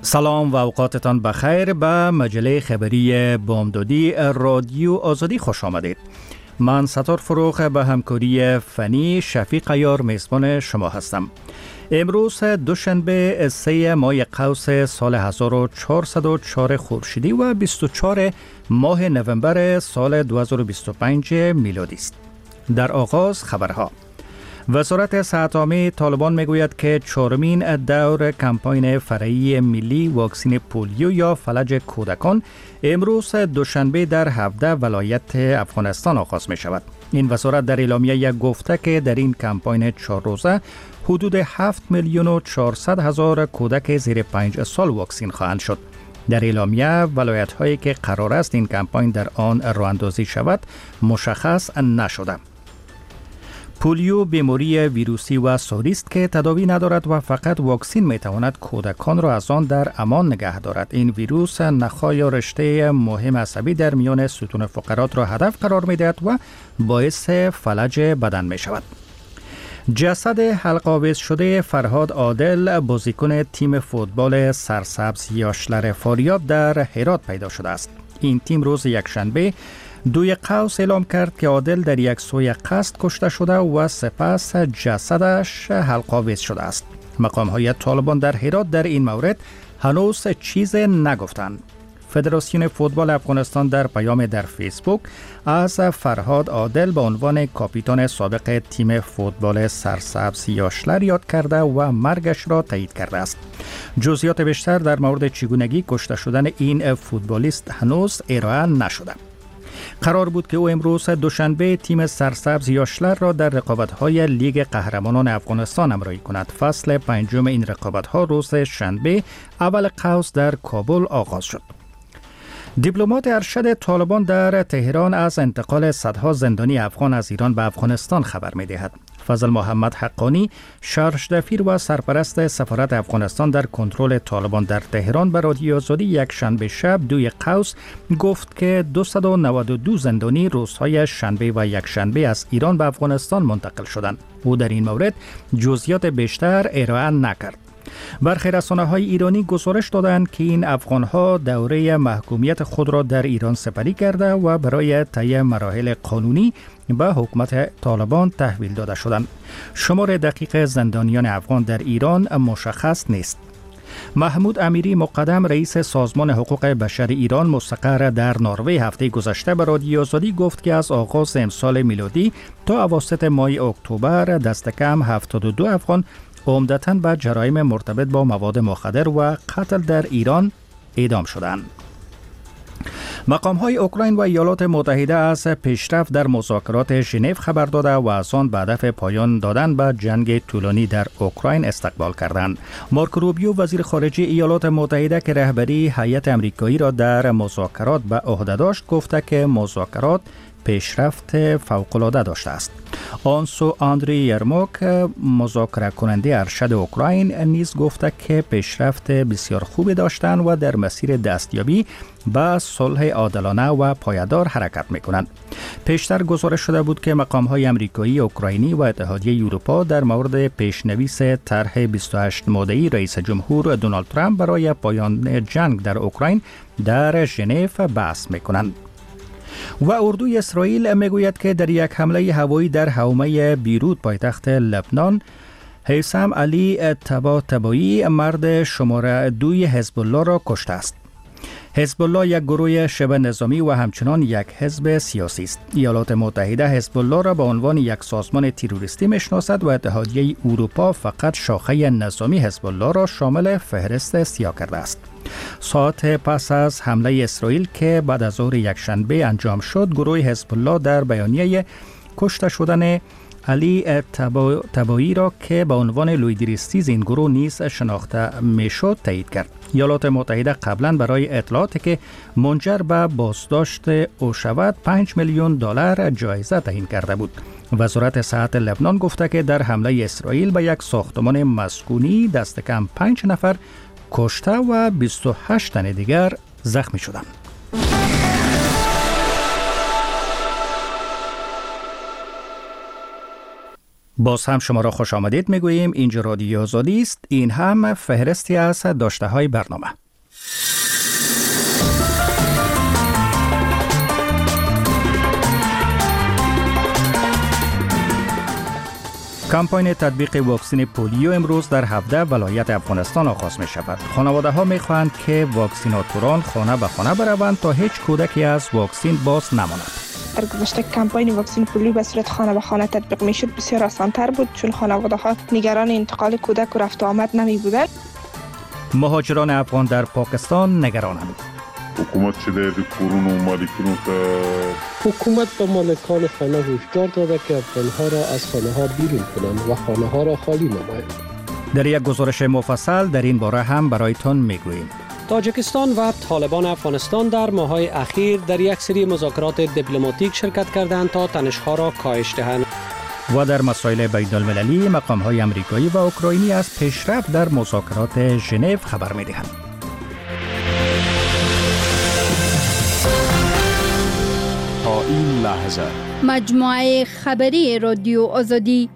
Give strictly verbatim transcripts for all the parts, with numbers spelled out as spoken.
سلام و اوقاتتان بخیر. به مجله خبری بامدادی رادیو آزادی خوش آمدید. من ستار فروغ به همکاری فنی شفیق عیار میزبان شما هستم. امروز دوشنبه سه ماه قوس سال هزار و چهارصد و چهار خورشیدی و بیست و چهار ماه نوامبر سال دو هزار و بیست و پنج میلادی است. در آغاز خبرها. وزارت صحت عامه طالبان میگوید که چهارمین دور کمپاین فرعی ملی واکسن پولیو یا فلج کودکان امروز دوشنبه در هفده ولایت افغانستان آغاز می شود. این وزارت در اعلامیه گفته که در این کمپاین چهار روزه حدود هفت میلیون و چهارصد هزار کودک زیر پنج سال واکسن خواهند شد. در اعلامیه ولایت هایی که قرار است این کمپاین در آن راه اندازی شود مشخص نشده. پولیو بیماری ویروسی و ساری است که تداوی ندارد و فقط واکسن میتواند کودکان را از آن در امان نگه دارد. این ویروس نخاع یا رشته مهم عصبی در میان ستون فقرات را هدف قرار میدهد و باعث فلج بدن می شود. جسد حلق‌آویز شده فرهاد عادل بازیکن تیم فوتبال سرسبز یاشلر فاریاب در هرات پیدا شده است. این تیم روز یکشنبه دوی قوس اعلام کرد که عادل در یک سوی قصد کشته شده و سپس جسدش حلق‌آویز شده است. مقام‌های طالبان در هرات در این مورد هنوز چیز نگفتند. فدراسیون فوتبال افغانستان در پیام در فیسبوک از فرهاد عادل به عنوان کاپیتان سابق تیم فوتبال سرسبز یاشلر یاد کرده و مرگش را تایید کرده است. جزئیات بیشتر در مورد چگونگی کشته شدن این فوتبالیست هنوز ارائه نشده. قرار بود که او امروز دوشنبه تیم سرسبز یاشلر را در رقابت‌های لیگ قهرمانان افغانستان همراهی کند. فصل پنجم این رقابت‌ها روز شنبه اول قوس در کابل آغاز شد. دیپلمات ارشد طالبان در تهران از انتقال صدها زندانی افغان از ایران به افغانستان خبر می‌دهد. فضل محمد حقانی شارژ دفیر و سرپرست سفارت افغانستان در کنترل طالبان در تهران به رادیو آزادی یک شنبه شب دوی قوس گفت که دویست و نود و دو زندانی روزهای شنبه و یک شنبه از ایران به افغانستان منتقل شدند. او در این مورد جزئیات بیشتر ارائه نکرد. برخی رسانه‌های ایرانی گزارش دادند که این افغان‌ها دوره محکومیت خود را در ایران سپری کرده و برای طی مراحل قانونی به حکومت طالبان تحویل داده شدند. شمار دقیق زندانیان افغان در ایران مشخص نیست. محمود امیری مقدم رئیس سازمان حقوق بشر ایران مستقر در نروژ هفته گذشته به رادیو آزادی گفت که از آغاز امسال میلادی تا اواسط ماه اکتبر دست کم هفتاد و دو افغان عمدتاً به جرایم مرتبط با مواد مخدر و قتل در ایران اعدام شدند. مقام‌های اوکراین و ایالات متحده از پیشرفت در مذاکرات ژنو خبر داده و از آن به هدف پایان دادن به جنگ طولانی در اوکراین استقبال کردند. مارک روبیو وزیر خارجه ایالات متحده که رهبری هیئت آمریکایی را در مذاکرات به عهده داشت گفته که مذاکرات پیشرفت فوق‌العاده داشته است. آنسو آندری یرموک مذاکره کننده ارشد اوکراین نیز گفته که پیشرفت بسیار خوبی داشتند و در مسیر دستیابی به صلح عادلانه و پایدار حرکت می‌کنند. پیشتر گزارش شده بود که مقام‌های آمریکایی، اوکراینی و اتحادیه اروپا در مورد پیشنویس طرح بیست و هشت ماده‌ای رئیس جمهور دونالد ترامپ برای پایان جنگ در اوکراین در ژنو بحث می‌کنند. و اردوی اسرائیل میگوید که در یک حمله هوایی در حومه بیروت پایتخت لبنان هیثم علی طباطبایی مرد شماره دوی حزب الله را کشته است. حزب الله یک گروه شبه نظامی و همچنان یک حزب سیاسی است. ایالات متحده حزب الله را به عنوان یک سازمان تروریستی میشناسد و اتحادیه اروپا فقط شاخه نظامی حزب الله را شامل فهرست سیاه کرده است. ساعت پس از حمله اسرائیل که بعد از ظهر یکشنبه انجام شد، گروه حزب الله در بیانیه کشته شدن علی طباطبایی را که به عنوان لویدریستیز این گروه نیز شناخته میشد تایید کرد. ایالات متحده قبلا برای اطلاعاتی که منجر به بازداشت او شود پنج میلیون دلار جایزه تعیین کرده بود. وزارت صحت لبنان گفته که در حمله اسرائیل به یک ساختمان مسکونی دست کم پنج نفر کشته و بیست و هشت تن دیگر زخمی شدند. باز هم شما را خوش آمدید میگوییم. اینجا رادیو آزادی است. این هم فهرستی از داشته های برنامه. کمپاین تطبیق واکسن پولیو امروز در هفده ولایت افغانستان آغاز می شود. خانواده ها می خواهند که واکسیناتوران خانه به خانه بروند تا هیچ کودکی از واکسن باز نماند. در گذشته کمپاین واکسن پولیو به صورت خانه به خانه تطبیق می شد بسیار آسان‌تر بود، چون خانواده ها نگران انتقال کودک و رفت و آمد نمی بودند. مهاجران افغان در پاکستان نگرانند. حکومت چه در کرونا و مالکینو تا حکومت به مالکان خانه هشدار داده که افغان‌ها را از خانه ها بیرون کنند و خانه ها را خالی نمایند. در یک گزارش مفصل در این باره هم برایتان میگوییم. تاجیکستان و طالبان افغانستان در ماه‌های اخیر در یک سری مذاکرات دیپلماتیک شرکت کردند تا تنش‌ها را کاهش دهند. و در مسائل بین المللی مقام‌های آمریکایی و اوکراینی از پیشرفت در مذاکرات ژنو خبر می‌دهند. تا این لحظه مجموعه خبری رادیو آزادی.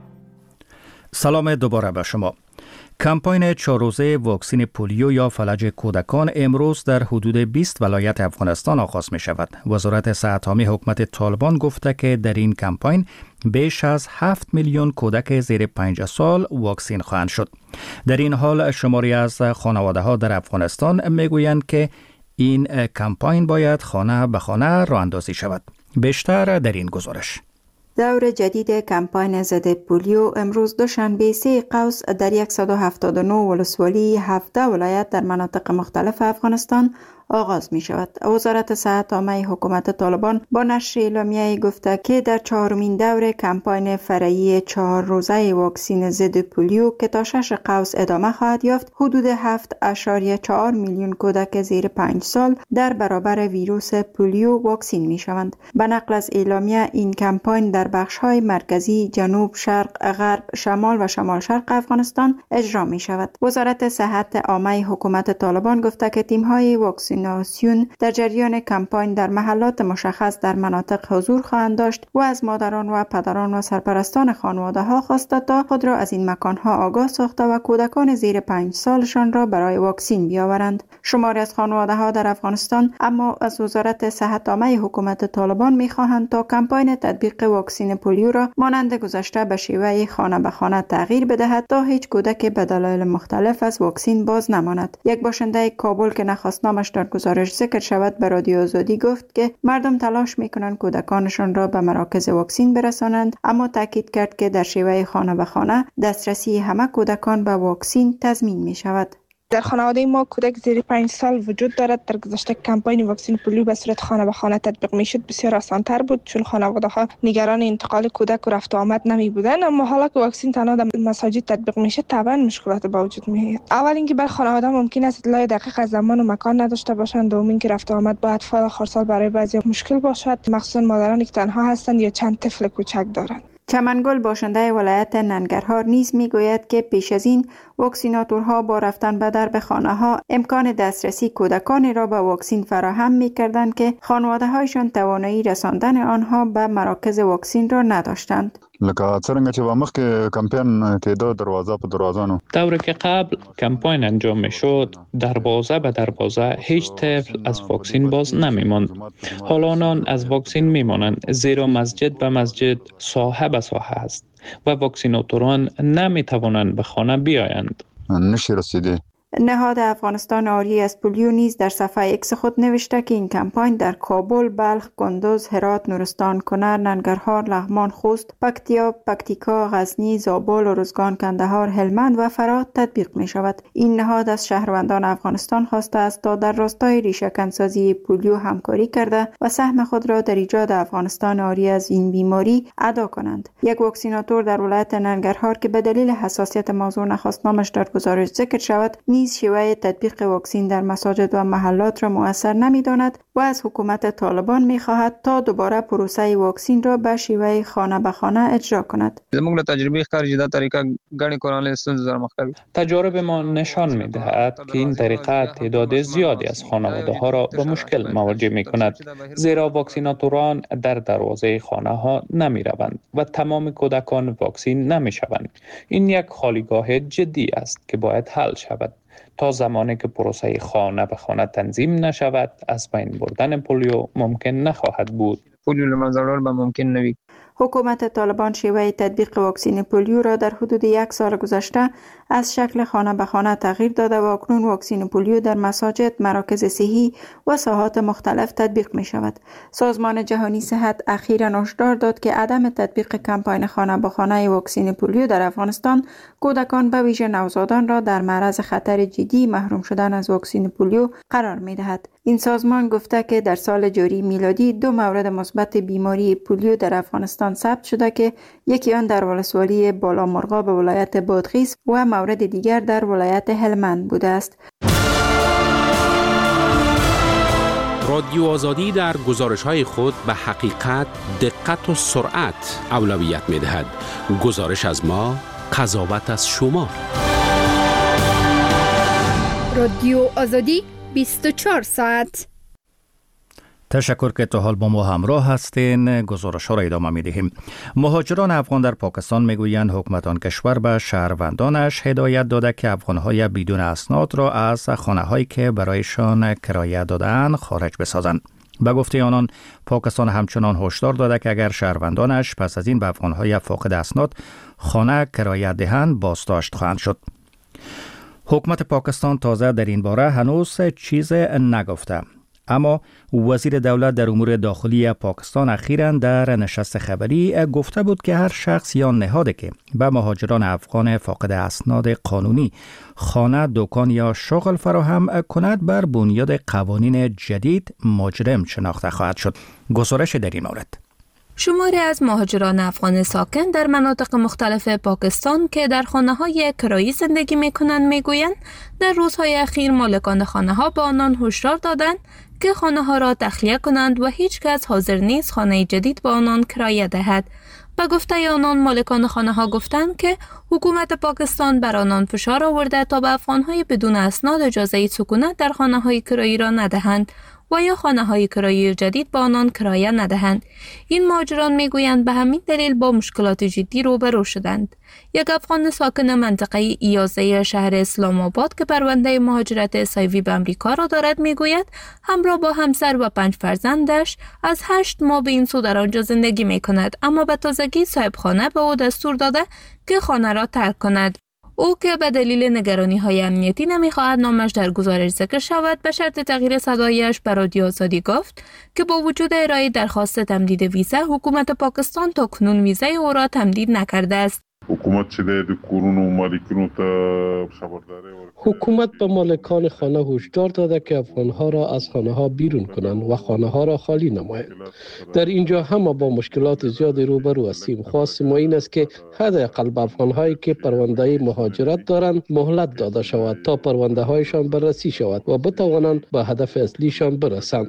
سلام دوباره به شما. کمپاین چهار روزه واکسن پولیو یا فلج کودکان امروز در حدود بیست ولایت افغانستان آغاز می شود. وزارت صحت عامه حکومت طالبان گفته که در این کمپاین بیش از هفت میلیون کودک زیر پنج سال واکسن خواهند شد. در این حال شماری از خانواده ها در افغانستان می گویند که این کمپاین باید خانه به خانه راه اندازی شود. بیشتر در این گزارش. دور جدید کمپاین ضد پولیو امروز دوشنبه سه قوس در صد و هفتاد و نه ولسوالی هفده ولایت در مناطق مختلف افغانستان آغاز می شود. وزارت صحت عامه حکومت طالبان با نشر اعلامیه‌ای گفته که در چهارمین دور کمپاین فرعی چهار روزه واکسن ضد پولیو که تا شش قوس ادامه خواهد یافت، حدود هفت اشاریه چهار میلیون کودک زیر پنج سال در برابر ویروس پولیو واکسن می شوند. به نقل از اعلامیه این کمپاین در بخش‌های مرکزی، جنوب، شرق، غرب، شمال و شمال شرق افغانستان اجرا می شود. وزارت صحت عامه حکومت طالبان گفته که تیم‌های واکسن ناسیون در جریان کمپاین در محلات مشخص در مناطق حضور خواهند داشت و از مادران و پدران و سرپرستان خانواده ها خواسته تا خود را از این مکان ها آگاه ساخته و کودکان زیر پنج سالشان را برای واکسن بیاورند. شماری از خانواده ها در افغانستان اما از وزارت صحت عامه حکومت طالبان می خواهند تا کمپاین تطبیق واکسن پولیو را مانند گذشته به شیوه خانه به خانه تغییر بدهد تا هیچ کودک به دلایل مختلف از واکسن باز نماند. یک باشنده کابل که نخواست نامش در گزارش ذکر شود به رادیو آزادی گفت که مردم تلاش میکنند کودکانشان را به مراکز واکسن برسانند، اما تاکید کرد که در شیوه خانه به خانه دسترسی همه کودکان به واکسن تضمین می شود. در خانواده ما کودک زیر پنج سال وجود دارد. در گذشته کمپاین واکسن پولیو به صورت خانه به خانه تطبیق میشد بسیار آسان‌تر بود، چون خانواده ها نگران انتقال کودک و رفت و آمد نمی بودند. اما حالا که واکسن تنها در مساجد تطبیق میشه طبعا مشکلات به وجود میاد. اول اینکه بر خانواده ممکن است اطلاع دقیق از زمان و مکان نداشته باشند، دوم اینکه رفت و آمد با اطفال خردسال برای بعضی مشکل باشد، مخصوصا مادرانی که تنها هستند یا چند طفل کوچک دارند. چمنگل باشنده ولایت ننگرهار نیز میگوید که پیش از این واکسیناتورها با رفتن به درب خانه ها امکان دسترسی کودکانی را به واکسن فراهم می‌کردند که خانواده هایشان توانایی رساندن آنها به مراکز واکسن را نداشتند. لکه څنګه چې ومخ کې کمپاین کېدو دروازه په دروازانو دوره که قبل کمپاین انجام میشد دروازه به دروازه هیچ طفل از واکسن باز نمیماند. حالا آنان از واکسن میمانند، زیرا مسجد به مسجد، ساحه به ساحه است و واکسیناتوران نمیتوانند به خانه بیایند. نشی رسیده. نهاد افغانستان آری از پولیو نیز در صفحه ایکس خود نوشته که این کمپاین در کابل، بلخ، کندوز، هرات، نورستان، کنر، ننگرهار، لغمان، خوست، پکتیا، پکتیکا، غزنی، زابل، ارزگان، کندهار، هلمند و فرات تطبیق می شود. این نهاد از شهروندان افغانستان خواسته است تا در راستای ریشه‌کنسازی پولیو همکاری کرده و سهم خود را در ایجاد افغانستان آری از این بیماری ادا کنند. یک واکسیناتور در ولایت ننگرهار که به دلیل حساسیت موضوع نخواست نامش در گزارش ذکر شود، نیز شیوه تطبیق واکسین در مساجد و محلات را مؤثر نمی‌داند و از حکومت طالبان می‌خواهد تا دوباره پروسه واکسین را به شیوه خانه به خانه اجرا کند. زموږ له تجربې ښکاري چې دا طریقه ګڼې کورنۍ ستونزې سره مخ کوي. تجارب ما نشان می‌دهد که این طریقه تعداد زیادی از خانواده‌ها را به مشکل مواجه می‌کند، زیرا واکسیناتوران در دروازه خانه‌ها نمی‌روند و تمام کودکان واکسین نمی‌شوند. این یک خالیگاه جدی است که باید حل شود. تا زمانی که پروسه خانه به خانه تنظیم نشود، از بین بردن پولیو ممکن نخواهد بود. پولیو له منځه وړل به ممکن نه وي. حکومت طالبان شیوه تطبیق واکسین پولیو را در حدود یک سال گذشته از شکل خانه به خانه تغییر داده و اکنون واکسین پولیو در مساجد، مراکز صحی و ساحات مختلف تطبیق می شود. سازمان جهانی صحت اخیراً هشدار داد که عدم تطبیق کمپاین خانه به خانه واکسین پولیو در افغانستان کودکان به ویژه نوزادان را در معرض خطر جدی محروم شدن از واکسین پولیو قرار می دهد. این سازمان گفته که در سال جاری میلادی دو مورد مثبت بیماری پولیو در افغانستان ثبت شده که یکی آن در ولسوالی بالامرغاب ولایت بادغیس و مورد دیگر در ولایت هلمند بوده است. رادیو آزادی در گزارش‌های خود به حقیقت، دقت و سرعت اولویت می‌دهد. گزارش از ما، قضاوت از شما. رادیو آزادی بیست و چهار ساعت. تشکر که تا حال با ما همراه هستین. گزارش ها را ادامه می دهیم. مهاجران افغان در پاکستان می گویند حکومت آن کشور به شهروندانش هدایت داده که افغانهای بدون اسناد را از خانه هایی که برایشان کرایه دادن خارج بسازند. به گفته آنان، پاکستان همچنان هشدار داده که اگر شهروندانش پس از این به افغانهای فاقد اسناد خانه کرایه دهند بازداشت خواهند شد. حکومت پاکستان تازه در این باره هنوز چیز نگفته، اما وزیر دولت در امور داخلی پاکستان اخیراً در نشست خبری گفته بود که هر شخص یا نهادی که به مهاجران افغان فاقد اسناد قانونی خانه، دکان یا شغل فراهم کند بر بنیاد قوانین جدید مجرم شناخته خواهد شد. گزارش در این مورد. شماری از مهاجران افغان ساکن در مناطق مختلف پاکستان که در خانه‌های کرایی زندگی می‌کنند می‌گویند در روزهای اخیر مالکان خانه‌ها به آنان هشدار دادند که خانه‌ها را تخلیه کنند و هیچ کس حاضر نیست خانه جدید به آنان کرایه دهد. به گفته آنان، مالکان خانه‌ها گفتند که حکومت پاکستان بر آنان فشار آورده تا به افغان‌های بدون اسناد اجازه سکونت در خانه‌های کرایی را ندهند و یا خانه‌های کرایی جدید به آنان کرایه ندهند. این مهاجران میگویند به همین دلیل با مشکلات جدی روبرو شدند. یک افغان ساکن منطقه ایازه شهر اسلام آباد که پرونده مهاجرت سایوی به امریکا را دارد میگوید همراه با همسر و پنج فرزندش از هشت ماه به این سو در آنجا زندگی میکند، اما به تازگی صاحب خانه به او دستور داده که خانه را ترک کند. او که به دلیل نگرانی های امنیتی نمیخواهد نامش در گزارش ذکر شود، به شرط تغییر صدایش به رادیو آزادی گفت که با وجود ارائه درخواست تمدید ویزا، حکومت پاکستان تا کنون ویزای او را تمدید نکرده است. حکومت چې د کورونو مالکینو ته خبرداری ورکړي. حکومت به مالکان خانه هشدار داده که افغانها را از خانه ها بیرون کنند و خانه ها را خالی نمایند. در اینجا هم با مشکلات زیادی روبرو هستیم. خواست ما این است که حداقل به افغانهایی که پرونده مهاجرت دارند مهلت داده شود تا پرونده هایشان بررسی شود و بتوانند به هدف اصلیشان برسند.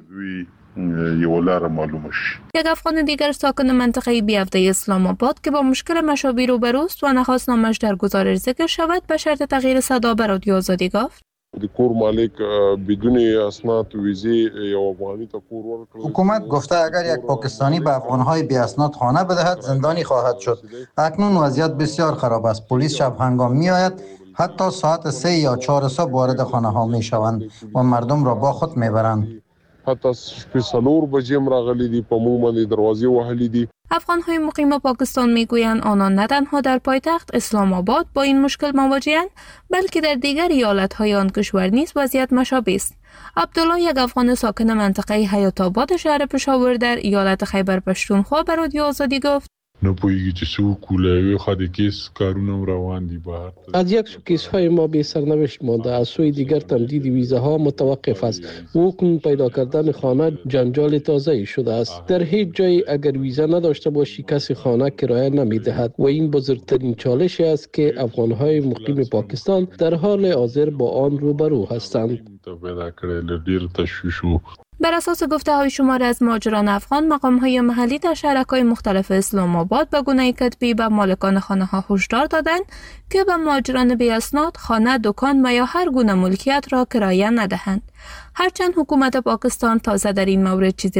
یک افغان دیگر ساکن منطقه بیافته اسلام آباد که با مشکل مشابه روبروست و نخواست نامش در گزارش ذکر شود، به شرط تغییر صدا به رادیو آزادی گفت حکومت گفته اگر یک پاکستانی به افغانهای بی اسناد خانه بدهد زندانی خواهد شد. اکنون وضعیت بسیار خراب است. پلیس شب هنگام می آید، حتی ساعت سه یا چهار صبح وارد خانه ها می شوند و مردم را با خود می برند. حتی شپې څلور بجې هم راغلي دي، په موږ باندې دروازې وهلي دي. افغان‌های مقیم پاکستان میگویند آنان نه تنها در پایتخت اسلام آباد با این مشکل مواجه‌اند، بلکه در دیگر ایالت‌های آن کشور نیز وضعیت مشابه است. عبدالله، یک افغان ساکن منطقه حیات آباد شهر پشاور در ایالت خیبر پشتونخوا، به رادیو آزادی گفت نپویږي چې څو کولای خو د کیس کارونه روان دي بهر. از یک سو کیس های ما به سرنوشت مانده، از سوی دیگر تمدید ویزاها متوقف است و حکم پیدا کردن خانه جنجال تازه شده است. در هیچ جای اگر ویزا نداشته باشی کسی خانه کرایه نمیدهد و این بزرگترین چالش است که افغان‌های مقیم پاکستان در حال حاضر با آن روبرو هستند. بر اساس گفته های شماری از مهاجران افغان، مقام های محلی در شهرک‌های مختلف اسلام آباد به گونه کتبی به مالکان خانه ها هشدار دادند که به مهاجران بی اسناد خانه، دکان و یا هر گونه ملکیت را کرایه ندهند. هرچند حکومت پاکستان تازه در این مورد چیزی